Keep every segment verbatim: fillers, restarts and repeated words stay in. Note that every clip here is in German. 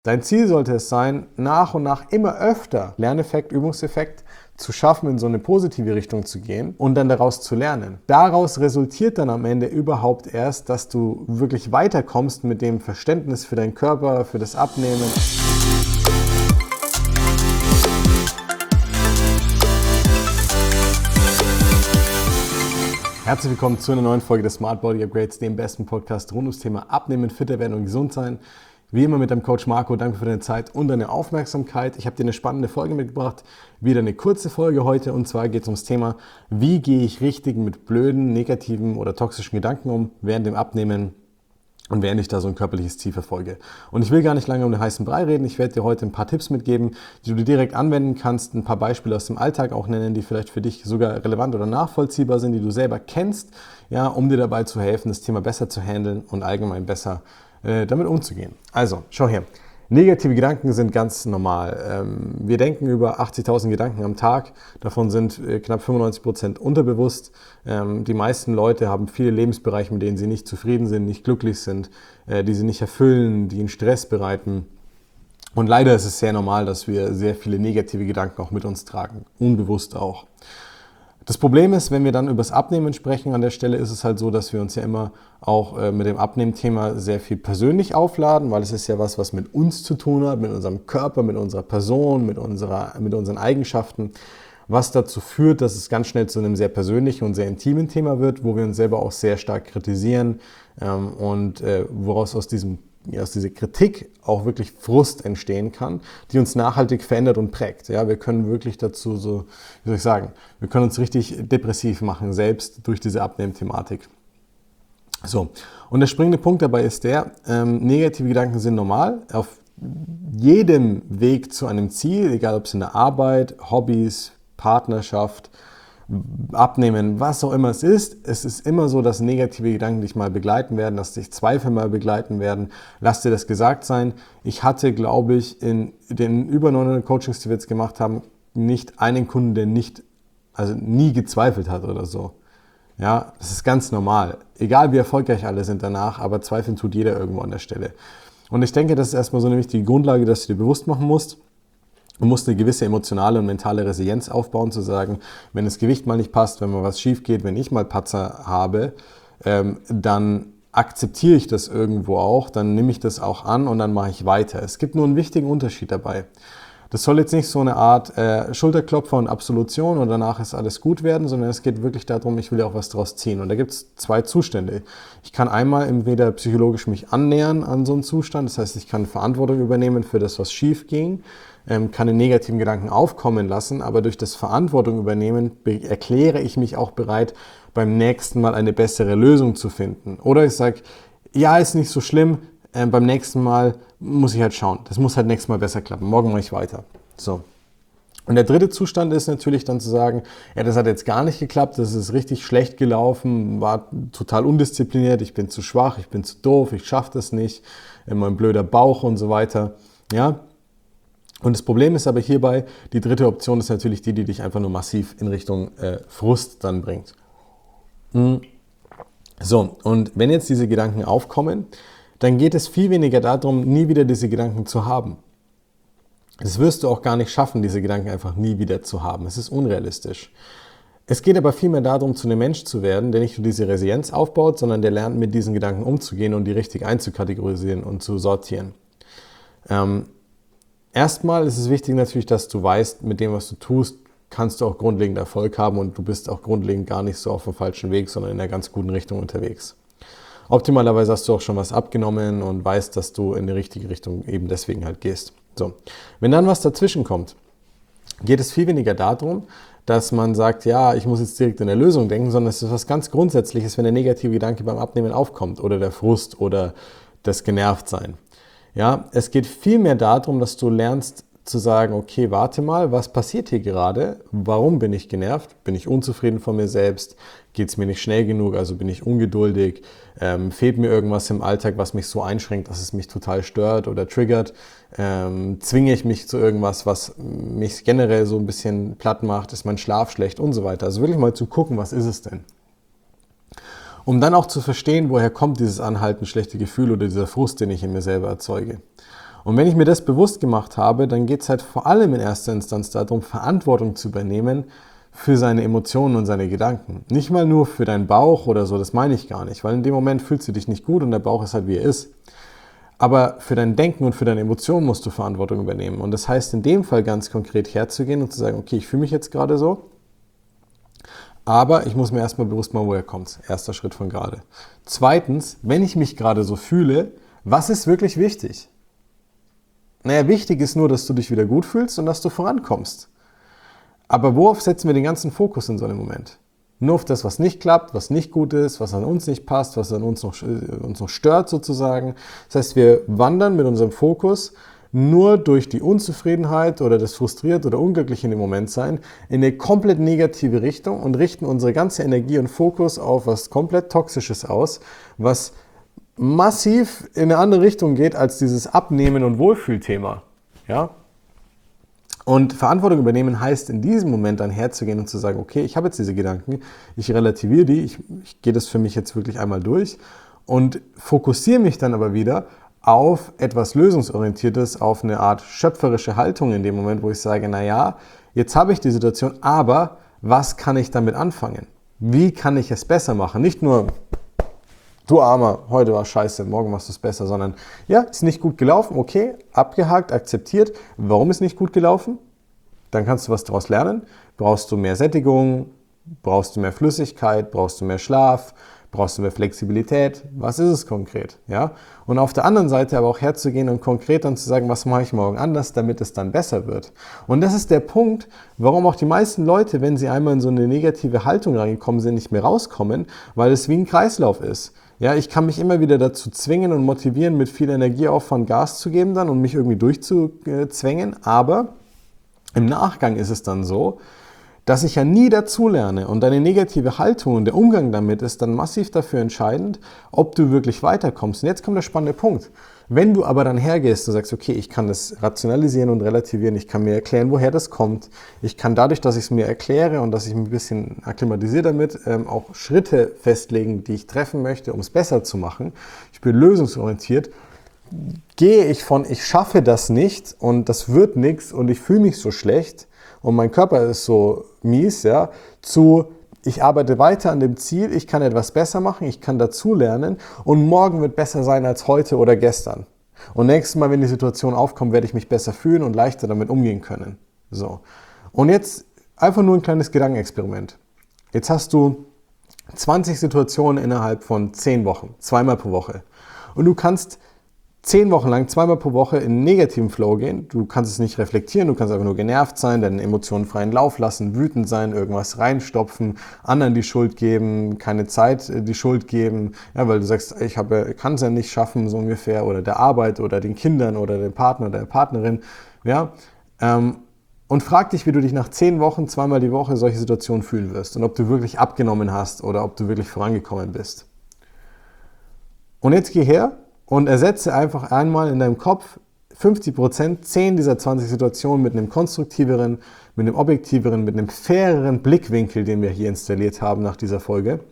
Dein Ziel sollte es sein, nach und nach immer öfter Lerneffekt, Übungseffekt zu schaffen, in so eine positive Richtung zu gehen und dann daraus zu lernen. Daraus resultiert dann am Ende überhaupt erst, dass du wirklich weiterkommst mit dem Verständnis für deinen Körper, für das Abnehmen. Herzlich willkommen zu einer neuen Folge des Smart Body Upgrades, dem besten Podcast rund ums Thema Abnehmen, fitter werden und gesund sein. Wie immer mit deinem Coach Marco, danke für deine Zeit und deine Aufmerksamkeit. Ich habe dir eine spannende Folge mitgebracht, wieder eine kurze Folge heute, und zwar geht es ums Thema, wie gehe ich richtig mit blöden, negativen oder toxischen Gedanken um während dem Abnehmen und während ich da so ein körperliches Ziel verfolge. Und ich will gar nicht lange um den heißen Brei reden, ich werde dir heute ein paar Tipps mitgeben, die du direkt anwenden kannst, ein paar Beispiele aus dem Alltag auch nennen, die vielleicht für dich sogar relevant oder nachvollziehbar sind, die du selber kennst, ja, um dir dabei zu helfen, das Thema besser zu handeln und allgemein besser damit umzugehen. Also, schau her. Negative Gedanken sind ganz normal. Wir denken über achtzigtausend Gedanken am Tag. Davon sind knapp fünfundneunzig Prozent unterbewusst. Die meisten Leute haben viele Lebensbereiche, mit denen sie nicht zufrieden sind, nicht glücklich sind, die sie nicht erfüllen, die ihnen Stress bereiten. Und leider ist es sehr normal, dass wir sehr viele negative Gedanken auch mit uns tragen. Unbewusst auch. Das Problem ist, wenn wir dann über das Abnehmen sprechen, an der Stelle ist es halt so, dass wir uns ja immer auch äh, mit dem Abnehmthema sehr viel persönlich aufladen, weil es ist ja was, was mit uns zu tun hat, mit unserem Körper, mit unserer Person, mit, unserer, mit unseren Eigenschaften, was dazu führt, dass es ganz schnell zu einem sehr persönlichen und sehr intimen Thema wird, wo wir uns selber auch sehr stark kritisieren ähm, und äh, woraus aus diesem aus dieser Kritik auch wirklich Frust entstehen kann, die uns nachhaltig verändert und prägt. Ja, wir können wirklich dazu so, wie soll ich sagen, wir können uns richtig depressiv machen, selbst durch diese Abnehmthematik. So, und der springende Punkt dabei ist der, ähm, negative Gedanken sind normal. Auf jedem Weg zu einem Ziel, egal ob es in der Arbeit, Hobbys, Partnerschaft, Abnehmen, was auch immer es ist, es ist immer so, dass negative Gedanken dich mal begleiten werden, dass dich Zweifel mal begleiten werden. Lass dir das gesagt sein. Ich hatte, glaube ich, in den über neunhundert Coachings, die wir jetzt gemacht haben, nicht einen Kunden, der nicht, also nie gezweifelt hat oder so. Ja, das ist ganz normal. Egal wie erfolgreich alle sind danach, aber zweifeln tut jeder irgendwo an der Stelle. Und ich denke, das ist erstmal so eine wichtige Grundlage, dass du dir bewusst machen musst. Du musst eine gewisse emotionale und mentale Resilienz aufbauen, zu sagen, wenn das Gewicht mal nicht passt, wenn mal was schief geht, wenn ich mal Patzer habe, ähm, dann akzeptiere ich das irgendwo auch, dann nehme ich das auch an und dann mache ich weiter. Es gibt nur einen wichtigen Unterschied dabei. Das soll jetzt nicht so eine Art äh, Schulterklopfer und Absolution und danach ist alles gut werden, sondern es geht wirklich darum, ich will ja auch was draus ziehen. Und da gibt es zwei Zustände. Ich kann einmal entweder psychologisch mich annähern an so einen Zustand, das heißt, ich kann Verantwortung übernehmen für das, was schief ging, ähm, kann den negativen Gedanken aufkommen lassen, aber durch das Verantwortung übernehmen erkläre ich mich auch bereit, beim nächsten Mal eine bessere Lösung zu finden. Oder ich sage, ja, ist nicht so schlimm, ähm, beim nächsten Mal muss ich halt schauen. Das muss halt nächstes Mal besser klappen. Morgen mache ich weiter. So. Und der dritte Zustand ist natürlich dann zu sagen, ja, das hat jetzt gar nicht geklappt, das ist richtig schlecht gelaufen, war total undiszipliniert, ich bin zu schwach, ich bin zu doof, ich schaffe das nicht, immer ein blöder Bauch und so weiter. Ja. Und das Problem ist aber hierbei, die dritte Option ist natürlich die, die dich einfach nur massiv in Richtung äh, Frust dann bringt. So, und wenn jetzt diese Gedanken aufkommen, dann geht es viel weniger darum, nie wieder diese Gedanken zu haben. Das wirst du auch gar nicht schaffen, diese Gedanken einfach nie wieder zu haben. Es ist unrealistisch. Es geht aber vielmehr darum, zu einem Mensch zu werden, der nicht nur diese Resilienz aufbaut, sondern der lernt, mit diesen Gedanken umzugehen und die richtig einzukategorisieren und zu sortieren. Ähm, erstmal ist es wichtig natürlich, dass du weißt, mit dem, was du tust, kannst du auch grundlegend Erfolg haben und du bist auch grundlegend gar nicht so auf dem falschen Weg, sondern in einer ganz guten Richtung unterwegs. Optimalerweise hast du auch schon was abgenommen und weißt, dass du in die richtige Richtung eben deswegen halt gehst. So. Wenn dann was dazwischen kommt, geht es viel weniger darum, dass man sagt, ja, ich muss jetzt direkt in der Lösung denken, sondern es ist was ganz Grundsätzliches, wenn der negative Gedanke beim Abnehmen aufkommt oder der Frust oder das Genervtsein. Ja, es geht viel mehr darum, dass du lernst zu sagen, okay, warte mal, was passiert hier gerade? Warum bin ich genervt? Bin ich unzufrieden von mir selbst? Geht es mir nicht schnell genug? Also bin ich ungeduldig? Ähm, fehlt mir irgendwas im Alltag, was mich so einschränkt, dass es mich total stört oder triggert? Ähm, zwinge ich mich zu irgendwas, was mich generell so ein bisschen platt macht? Ist mein Schlaf schlecht und so weiter? Also wirklich mal zu gucken, was ist es denn? Um dann auch zu verstehen, woher kommt dieses anhaltend schlechte Gefühl oder dieser Frust, den ich in mir selber erzeuge. Und wenn ich mir das bewusst gemacht habe, dann geht es halt vor allem in erster Instanz darum, Verantwortung zu übernehmen für seine Emotionen und seine Gedanken. Nicht mal nur für deinen Bauch oder so, das meine ich gar nicht, weil in dem Moment fühlst du dich nicht gut und der Bauch ist halt wie er ist. Aber für dein Denken und für deine Emotionen musst du Verantwortung übernehmen. Und das heißt in dem Fall ganz konkret herzugehen und zu sagen, okay, ich fühle mich jetzt gerade so, aber ich muss mir erstmal bewusst machen, woher kommt es. Erster Schritt von gerade. Zweitens, wenn ich mich gerade so fühle, was ist wirklich wichtig? Naja, wichtig ist nur, dass du dich wieder gut fühlst und dass du vorankommst. Aber worauf setzen wir den ganzen Fokus in so einem Moment? Nur auf das, was nicht klappt, was nicht gut ist, was an uns nicht passt, was an uns noch, uns noch stört sozusagen. Das heißt, wir wandern mit unserem Fokus nur durch die Unzufriedenheit oder das Frustriert oder Unglückliche in dem Moment sein in eine komplett negative Richtung und richten unsere ganze Energie und Fokus auf was komplett Toxisches aus, was massiv in eine andere Richtung geht als dieses Abnehmen- und Wohlfühlthema. Ja? Und Verantwortung übernehmen heißt in diesem Moment dann herzugehen und zu sagen, okay, ich habe jetzt diese Gedanken, ich relativiere die, ich, ich gehe das für mich jetzt wirklich einmal durch und fokussiere mich dann aber wieder auf etwas Lösungsorientiertes, auf eine Art schöpferische Haltung in dem Moment, wo ich sage, naja, jetzt habe ich die Situation, aber was kann ich damit anfangen? Wie kann ich es besser machen? Nicht nur, du Armer, heute war scheiße, morgen machst du es besser, sondern ja, ist nicht gut gelaufen, okay, abgehakt, akzeptiert. Warum ist nicht gut gelaufen? Dann kannst du was daraus lernen. Brauchst du mehr Sättigung? Brauchst du mehr Flüssigkeit? Brauchst du mehr Schlaf? Brauchst du mehr Flexibilität? Was ist es konkret? Ja? Und auf der anderen Seite aber auch herzugehen und konkret dann zu sagen, was mache ich morgen anders, damit es dann besser wird. Und das ist der Punkt, warum auch die meisten Leute, wenn sie einmal in so eine negative Haltung reingekommen sind, nicht mehr rauskommen, weil es wie ein Kreislauf ist. Ja, ich kann mich immer wieder dazu zwingen und motivieren, mit viel Energieaufwand Gas zu geben dann und mich irgendwie durchzuzwängen, aber im Nachgang ist es dann so, dass ich ja nie dazulerne und deine negative Haltung und der Umgang damit ist dann massiv dafür entscheidend, ob du wirklich weiterkommst. Und jetzt kommt der spannende Punkt. Wenn du aber dann hergehst und sagst, okay, ich kann das rationalisieren und relativieren, ich kann mir erklären, woher das kommt, ich kann dadurch, dass ich es mir erkläre und dass ich mich ein bisschen akklimatisiere damit, ähm, auch Schritte festlegen, die ich treffen möchte, um es besser zu machen. Ich bin lösungsorientiert. Gehe ich von, ich schaffe das nicht und das wird nichts und ich fühle mich so schlecht, und mein Körper ist so mies, ja, zu, ich arbeite weiter an dem Ziel, ich kann etwas besser machen, ich kann dazulernen und morgen wird besser sein als heute oder gestern. Und nächstes Mal, wenn die Situation aufkommt, werde ich mich besser fühlen und leichter damit umgehen können. So. Und jetzt einfach nur ein kleines Gedankenexperiment. Jetzt hast du zwanzig Situationen innerhalb von zehn Wochen, zweimal pro Woche. Und du kannst zehn Wochen lang, zweimal pro Woche in einen negativen Flow gehen. Du kannst es nicht reflektieren, du kannst einfach nur genervt sein, deine Emotionen freien Lauf lassen, wütend sein, irgendwas reinstopfen, anderen die Schuld geben, keine Zeit die Schuld geben, ja, weil du sagst, ich kann es ja nicht schaffen, so ungefähr, oder der Arbeit oder den Kindern oder dem Partner oder der Partnerin. Ja, ähm, und frag dich, wie du dich nach zehn Wochen, zweimal die Woche solche Situationen fühlen wirst und ob du wirklich abgenommen hast oder ob du wirklich vorangekommen bist. Und jetzt geh her und ersetze einfach einmal in deinem Kopf fünfzig Prozent, zehn dieser zwanzig Situationen mit einem konstruktiveren, mit einem objektiveren, mit einem faireren Blickwinkel, den wir hier installiert haben nach dieser Folge.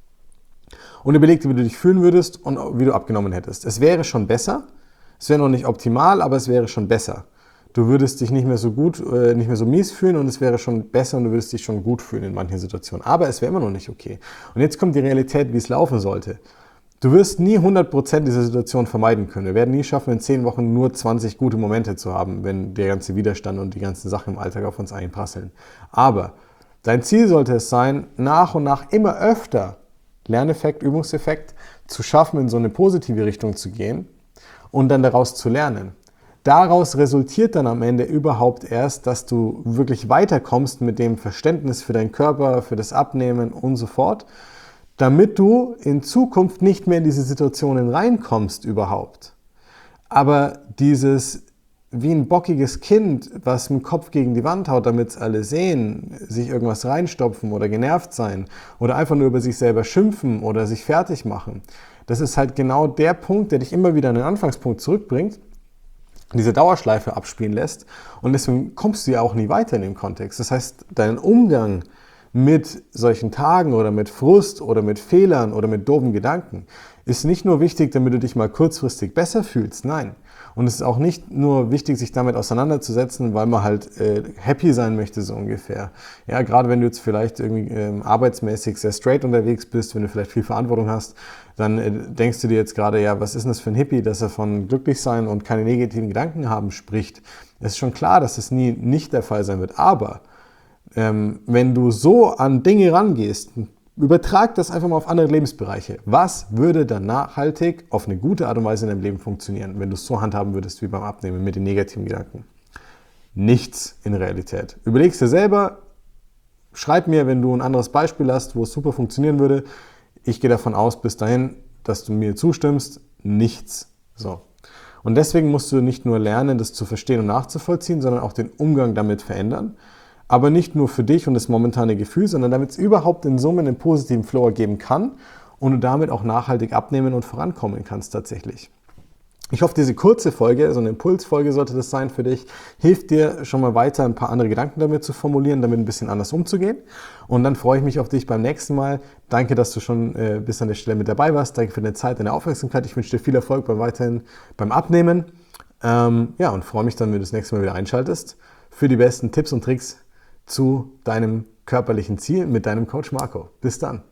Und überleg dir, wie du dich fühlen würdest und wie du abgenommen hättest. Es wäre schon besser, es wäre noch nicht optimal, aber es wäre schon besser. Du würdest dich nicht mehr so gut, äh, nicht mehr so mies fühlen und es wäre schon besser und du würdest dich schon gut fühlen in manchen Situationen. Aber es wäre immer noch nicht okay. Und jetzt kommt die Realität, wie es laufen sollte. Du wirst nie hundert Prozent dieser Situation vermeiden können. Wir werden nie schaffen, in zehn Wochen nur zwanzig gute Momente zu haben, wenn der ganze Widerstand und die ganzen Sachen im Alltag auf uns einprasseln. Aber dein Ziel sollte es sein, nach und nach immer öfter, Lerneffekt, Übungseffekt, zu schaffen, in so eine positive Richtung zu gehen und dann daraus zu lernen. Daraus resultiert dann am Ende überhaupt erst, dass du wirklich weiterkommst mit dem Verständnis für deinen Körper, für das Abnehmen und so fort, damit du in Zukunft nicht mehr in diese Situationen reinkommst überhaupt. Aber dieses wie ein bockiges Kind, was mit dem Kopf gegen die Wand haut, damit es alle sehen, sich irgendwas reinstopfen oder genervt sein oder einfach nur über sich selber schimpfen oder sich fertig machen, das ist halt genau der Punkt, der dich immer wieder an den Anfangspunkt zurückbringt, diese Dauerschleife abspielen lässt und deswegen kommst du ja auch nie weiter in dem Kontext. Das heißt, dein Umgang mit solchen Tagen oder mit Frust oder mit Fehlern oder mit doofen Gedanken ist nicht nur wichtig, damit du dich mal kurzfristig besser fühlst, nein. Und es ist auch nicht nur wichtig, sich damit auseinanderzusetzen, weil man halt äh, happy sein möchte, so ungefähr. Ja, gerade wenn du jetzt vielleicht irgendwie ähm, arbeitsmäßig sehr straight unterwegs bist, wenn du vielleicht viel Verantwortung hast, dann äh, denkst du dir jetzt gerade, ja, was ist denn das für ein Hippie, dass er von glücklich sein und keine negativen Gedanken haben spricht. Es ist schon klar, dass es nie nicht der Fall sein wird, aber ähm, wenn du so an Dinge rangehst, übertrag das einfach mal auf andere Lebensbereiche. Was würde dann nachhaltig auf eine gute Art und Weise in deinem Leben funktionieren, wenn du es so handhaben würdest wie beim Abnehmen mit den negativen Gedanken? Nichts in Realität. Überlegst dir selber, schreib mir, wenn du ein anderes Beispiel hast, wo es super funktionieren würde. Ich gehe davon aus, bis dahin, dass du mir zustimmst, nichts. So. Und deswegen musst du nicht nur lernen, das zu verstehen und nachzuvollziehen, sondern auch den Umgang damit verändern. Aber nicht nur für dich und das momentane Gefühl, sondern damit es überhaupt in Summe einen positiven Flow ergeben kann und du damit auch nachhaltig abnehmen und vorankommen kannst tatsächlich. Ich hoffe, diese kurze Folge, so eine Impulsfolge sollte das sein für dich, hilft dir schon mal weiter, ein paar andere Gedanken damit zu formulieren, damit ein bisschen anders umzugehen. Und dann freue ich mich auf dich beim nächsten Mal. Danke, dass du schon äh, bis an der Stelle mit dabei warst. Danke für deine Zeit, deine Aufmerksamkeit. Ich wünsche dir viel Erfolg beim weiterhin beim Abnehmen. Ähm, ja, und freue mich dann, wenn du das nächste Mal wieder einschaltest, für die besten Tipps und Tricks zu deinem körperlichen Ziel mit deinem Coach Marco. Bis dann.